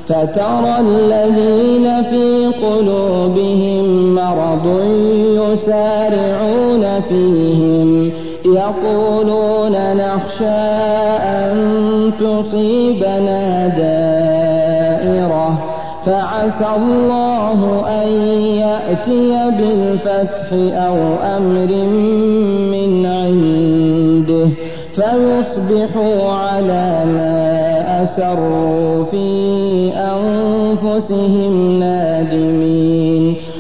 فترى الذين في قلوبهم مرض يسارعون فيهم يقولون نخشى أن تصيبنا دائرة فعسى الله أن يأتي بالفتح أو أمر من عنده فيصبحوا على ما أسروا في أنفسهم نادمين